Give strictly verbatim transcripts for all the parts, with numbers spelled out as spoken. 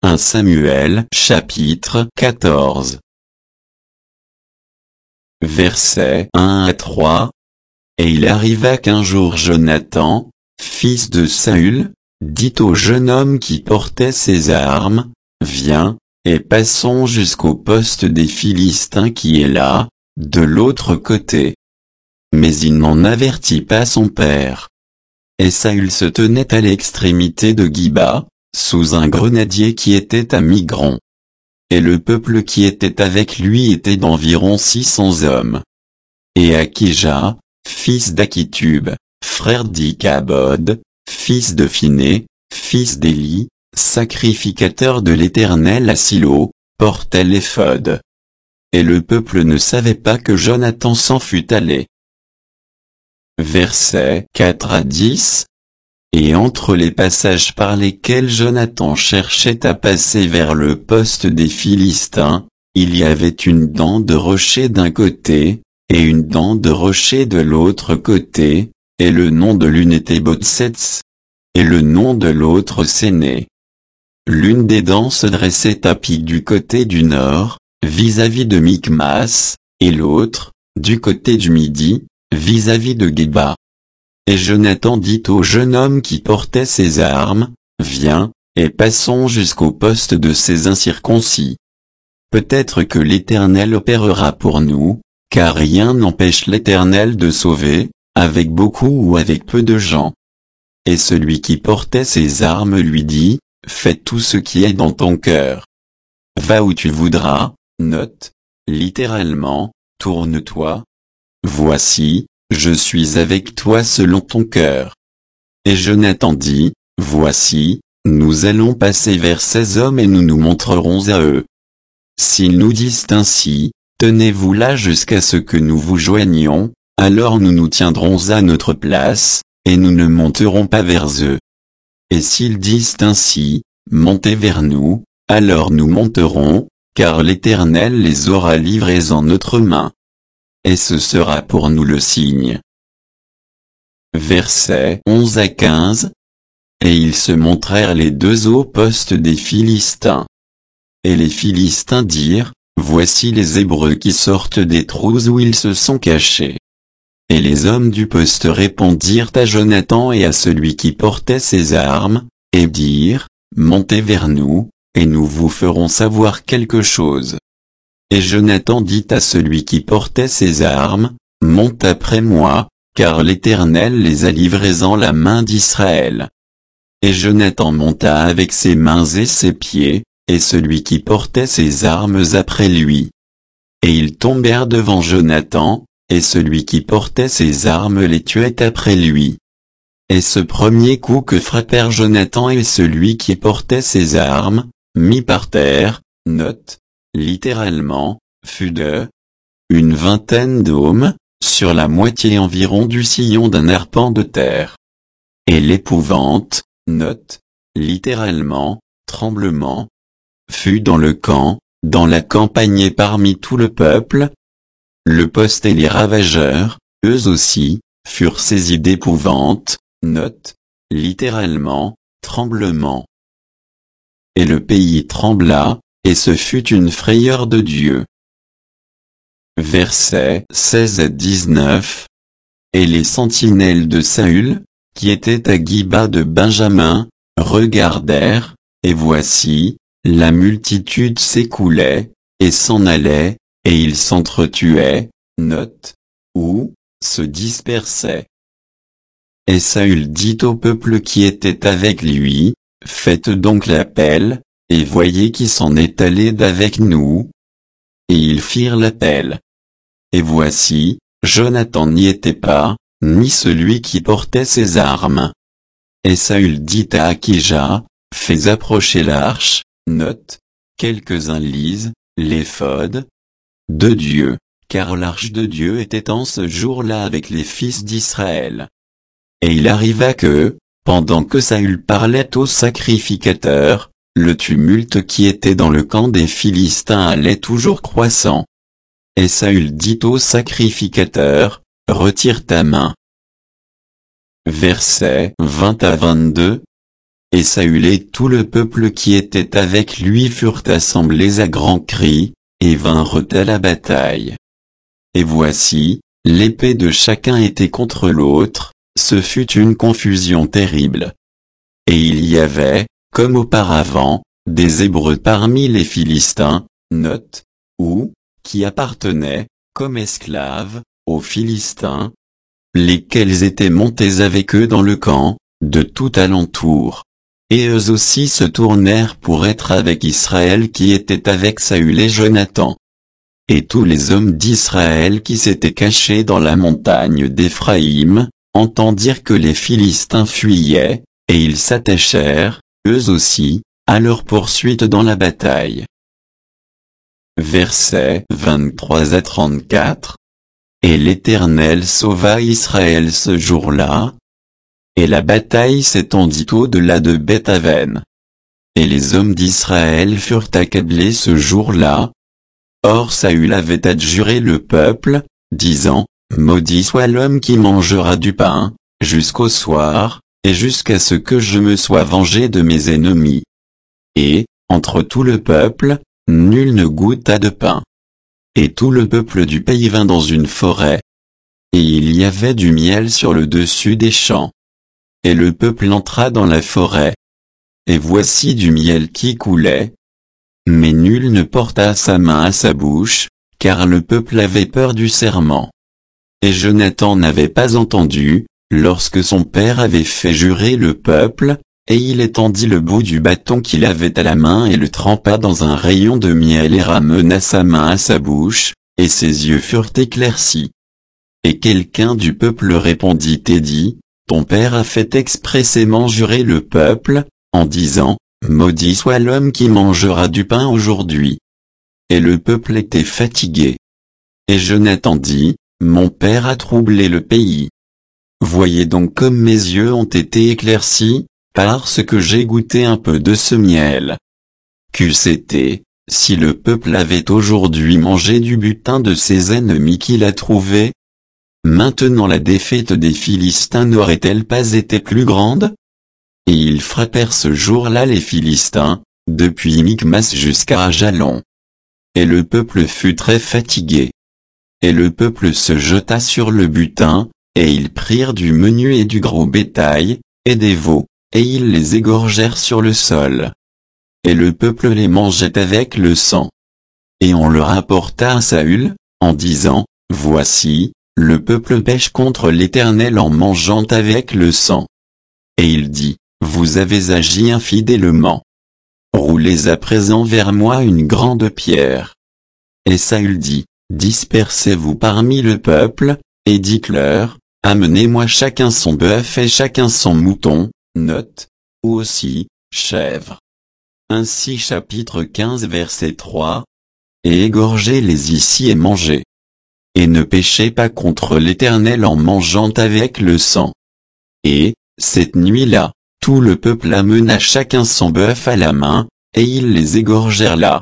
premier Samuel chapitre quatorze. Versets un à trois. Et il arriva qu'un jour Jonathan, fils de Saül, dit au jeune homme qui portait ses armes, « Viens, et passons jusqu'au poste des Philistins qui est là, de l'autre côté. » Mais il n'en avertit pas son père. Et Saül se tenait à l'extrémité de Giba, sous un grenadier qui était à Migron. Et le peuple qui était avec lui était d'environ six cents hommes. Et Akija, fils d'Akitub, frère d'Ikabod, fils de Phiné, fils d'Éli, sacrificateur de l'Éternel à Silo, portait l'éphod. Et le peuple ne savait pas que Jonathan s'en fût allé. Versets quatre à dix. Et entre les passages par lesquels Jonathan cherchait à passer vers le poste des Philistins, il y avait une dent de rocher d'un côté, et une dent de rocher de l'autre côté, et le nom de l'une était Botsets, et le nom de l'autre Séné. L'une des dents se dressait à pic du côté du nord, vis-à-vis de Michmas, et l'autre, du côté du midi, vis-à-vis de Geba. Et Jonathan dit au jeune homme qui portait ses armes, « Viens, et passons jusqu'au poste de ces incirconcis. Peut-être que l'Éternel opérera pour nous, car rien n'empêche l'Éternel de sauver, avec beaucoup ou avec peu de gens. » Et celui qui portait ses armes lui dit, « Fais tout ce qui est dans ton cœur. Va où tu voudras, note, littéralement, tourne-toi. Voici, je suis avec toi selon ton cœur. » Et Jonathan dit, « Voici, nous allons passer vers ces hommes et nous nous montrerons à eux. S'ils nous disent ainsi, tenez-vous là jusqu'à ce que nous vous joignions, alors nous nous tiendrons à notre place, et nous ne monterons pas vers eux. Et s'ils disent ainsi, montez vers nous, alors nous monterons, car l'Éternel les aura livrés en notre main. Et ce sera pour nous le signe. » Versets onze à quinze. Et ils se montrèrent les deux au poste des Philistins. Et les Philistins dirent, « Voici les Hébreux qui sortent des trous où ils se sont cachés. » Et les hommes du poste répondirent à Jonathan et à celui qui portait ses armes, et dirent, « Montez vers nous, et nous vous ferons savoir quelque chose. » Et Jonathan dit à celui qui portait ses armes, « Monte après moi, car l'Éternel les a livrés en la main d'Israël. » Et Jonathan monta avec ses mains et ses pieds, et celui qui portait ses armes après lui. Et ils tombèrent devant Jonathan, et celui qui portait ses armes les tuait après lui. Et ce premier coup que frappèrent Jonathan et celui qui portait ses armes, mis par terre, note, littéralement, fut de une vingtaine d'hommes, sur la moitié environ du sillon d'un arpent de terre. Et l'épouvante, note, littéralement, tremblement, fut dans le camp, dans la campagne et parmi tout le peuple. Le poste et les ravageurs, eux aussi, furent saisis d'épouvante, note, littéralement, tremblement. Et le pays trembla, et ce fut une frayeur de Dieu. Versets seize à dix-neuf. Et les sentinelles de Saül, qui étaient à Giba de Benjamin, regardèrent, et voici, la multitude s'écoulait, et s'en allait, et ils s'entretuaient, note, ou, se dispersaient. Et Saül dit au peuple qui était avec lui, « Faites donc l'appel, et voyez qui s'en est allé d'avec nous. » Et ils firent l'appel. Et voici, Jonathan n'y était pas, ni celui qui portait ses armes. Et Saül dit à Akija, « Fais approcher l'arche, note, quelques-uns lisent, l'éphod de Dieu, car l'arche de Dieu était en ce jour-là avec les fils d'Israël. » Et il arriva que, pendant que Saül parlait au sacrificateur, le tumulte qui était dans le camp des Philistins allait toujours croissant. Et Saül dit au sacrificateur, « Retire ta main. » Versets vingt à vingt-deux. Et Saül et tout le peuple qui était avec lui furent assemblés à grands cris, et vinrent à la bataille. Et voici, l'épée de chacun était contre l'autre, ce fut une confusion terrible. Et il y avait, comme auparavant, des Hébreux parmi les Philistins, note, ou, qui appartenaient, comme esclaves, aux Philistins, lesquels étaient montés avec eux dans le camp, de tout alentour. Et eux aussi se tournèrent pour être avec Israël qui était avec Saül et Jonathan. Et tous les hommes d'Israël qui s'étaient cachés dans la montagne d'Éphraïm, entendirent que les Philistins fuyaient, et ils s'attachèrent, eux aussi, à leur poursuite dans la bataille. Versets vingt-trois à trente-quatre. Et l'Éternel sauva Israël ce jour-là. Et la bataille s'étendit au-delà de Beth-Aven. Et les hommes d'Israël furent accablés ce jour-là. Or Saül avait adjuré le peuple, disant, maudit soit l'homme qui mangera du pain, jusqu'au soir, et jusqu'à ce que je me sois vengé de mes ennemis. Et, entre tout le peuple, nul ne goûta de pain. Et tout le peuple du pays vint dans une forêt. Et il y avait du miel sur le dessus des champs. Et le peuple entra dans la forêt. Et voici du miel qui coulait. Mais nul ne porta sa main à sa bouche, car le peuple avait peur du serment. Et Jonathan n'avait pas entendu, lorsque son père avait fait jurer le peuple, et il étendit le bout du bâton qu'il avait à la main et le trempa dans un rayon de miel et ramena sa main à sa bouche, et ses yeux furent éclaircis. Et quelqu'un du peuple répondit et dit, ton père a fait expressément jurer le peuple, en disant, maudit soit l'homme qui mangera du pain aujourd'hui. Et le peuple était fatigué. Et Jonathan dit, mon père a troublé le pays. Voyez donc comme mes yeux ont été éclaircis, parce que j'ai goûté un peu de ce miel. Qu'eût été, si le peuple avait aujourd'hui mangé du butin de ses ennemis qu'il a trouvé? Maintenant la défaite des Philistins n'aurait-elle pas été plus grande? Et ils frappèrent ce jour-là les Philistins, depuis Michmas jusqu'à Ajalon. Et le peuple fut très fatigué. Et le peuple se jeta sur le butin, et ils prirent du menu et du gros bétail, et des veaux, et ils les égorgèrent sur le sol. Et le peuple les mangeait avec le sang. Et on le rapporta à Saül, en disant, voici, le peuple pêche contre l'Éternel en mangeant avec le sang. Et il dit, vous avez agi infidèlement. Roulez à présent vers moi une grande pierre. Et Saül dit, dispersez-vous parmi le peuple, et dites-leur, amenez-moi chacun son bœuf et chacun son mouton, note, ou aussi, chèvre. Ainsi chapitre quinze verset trois. Et égorgez-les ici et mangez. Et ne péchez pas contre l'Éternel en mangeant avec le sang. Et, cette nuit-là, tout le peuple amena chacun son bœuf à la main, et ils les égorgèrent là.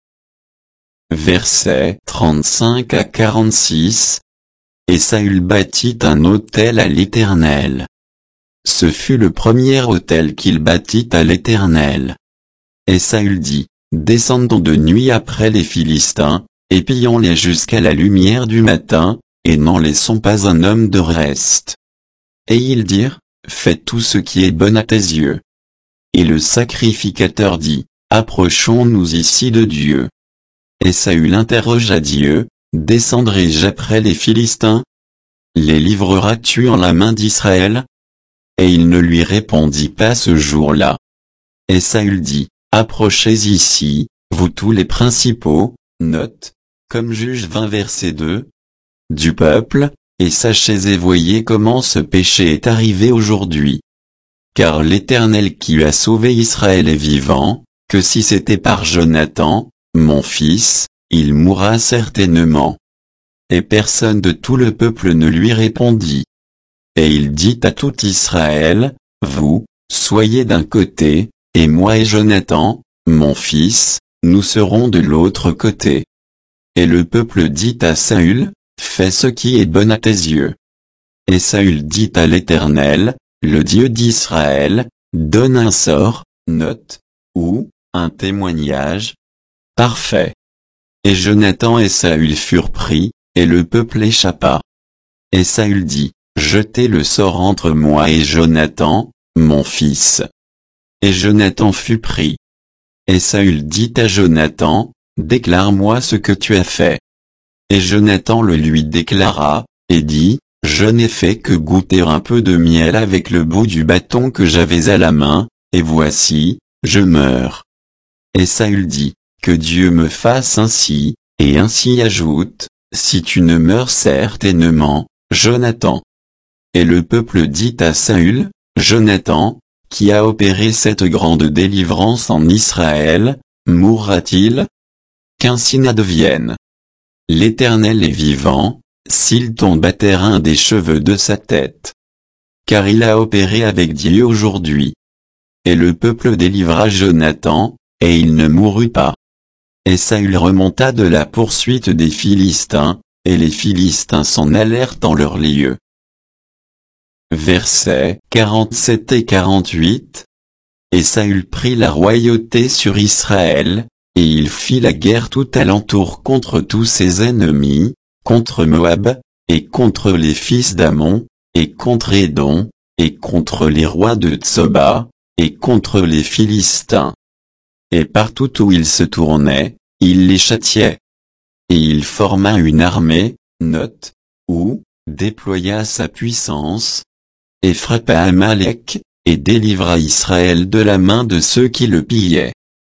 Versets trente-cinq à quarante-six. Et Saül bâtit un autel à l'Éternel. Ce fut le premier autel qu'il bâtit à l'Éternel. Et Saül dit, descendons de nuit après les Philistins, et pillons-les jusqu'à la lumière du matin, et n'en laissons pas un homme de reste. Et ils dirent, fais tout ce qui est bon à tes yeux. Et le sacrificateur dit, approchons-nous ici de Dieu. Et Saül interrogea Dieu, descendrai-je après les Philistins? Les livreras-tu en la main d'Israël? Et il ne lui répondit pas ce jour-là. Et Saül dit, approchez ici, vous tous les principaux, note, comme juge vingt verset deux, du peuple, et sachez et voyez comment ce péché est arrivé aujourd'hui. Car l'Éternel qui a sauvé Israël est vivant, que si c'était par Jonathan, mon fils, il mourra certainement. Et personne de tout le peuple ne lui répondit. Et il dit à tout Israël, vous, soyez d'un côté, et moi et Jonathan, mon fils, nous serons de l'autre côté. Et le peuple dit à Saül, fais ce qui est bon à tes yeux. Et Saül dit à l'Éternel, le Dieu d'Israël, donne un sort, note, ou, un témoignage. Parfait. Et Jonathan et Saül furent pris, et le peuple échappa. Et Saül dit, jetez le sort entre moi et Jonathan, mon fils. Et Jonathan fut pris. Et Saül dit à Jonathan, déclare-moi ce que tu as fait. Et Jonathan le lui déclara, et dit, je n'ai fait que goûter un peu de miel avec le bout du bâton que j'avais à la main, et voici, je meurs. Et Saül dit, que Dieu me fasse ainsi, et ainsi ajoute, si tu ne meurs certainement, Jonathan. Et le peuple dit à Saül, Jonathan, qui a opéré cette grande délivrance en Israël, mourra-t-il? Qu'ainsi n'advienne. L'Éternel est vivant, s'il tombe à terre un des cheveux de sa tête. Car il a opéré avec Dieu aujourd'hui. Et le peuple délivra Jonathan, et il ne mourut pas. Et Saül remonta de la poursuite des Philistins, et les Philistins s'en allèrent en leur lieu. Versets quarante-sept et quarante-huit. Et Saül prit la royauté sur Israël, et il fit la guerre tout alentour contre tous ses ennemis, contre Moab, et contre les fils d'Ammon, et contre Édom, et contre les rois de Tsoba, et contre les Philistins. Et partout où il se tournait, il les châtiait. Et il forma une armée, note, ou, déploya sa puissance, et frappa Amalek, et délivra Israël de la main de ceux qui le pillaient.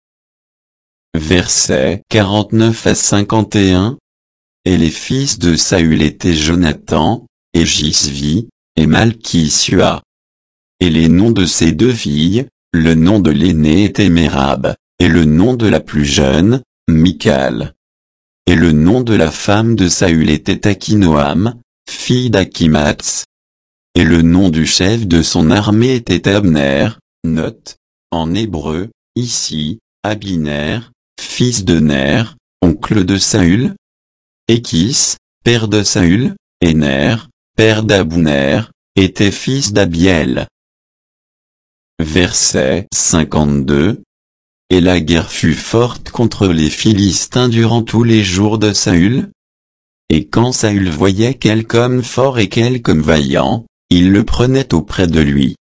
Versets quarante-neuf à cinquante et un. Et les fils de Saül étaient Jonathan, et Gisvi, et Malki-Sua. Et les noms de ces deux filles, le nom de l'aînée était Mérab, et le nom de la plus jeune, Michal. Et le nom de la femme de Saül était Akinoam, fille d'Akimatz. Et le nom du chef de son armée était Abner, note, en hébreu, ici, Abiner, fils de Ner, oncle de Saül. Échis, père de Saül, et Ner, père d'Abner, était fils d'Abiel. Verset cinquante-deux. Et la guerre fut forte contre les Philistins durant tous les jours de Saül. Et quand Saül voyait quelque homme fort et quelque homme vaillant, il le prenait auprès de lui.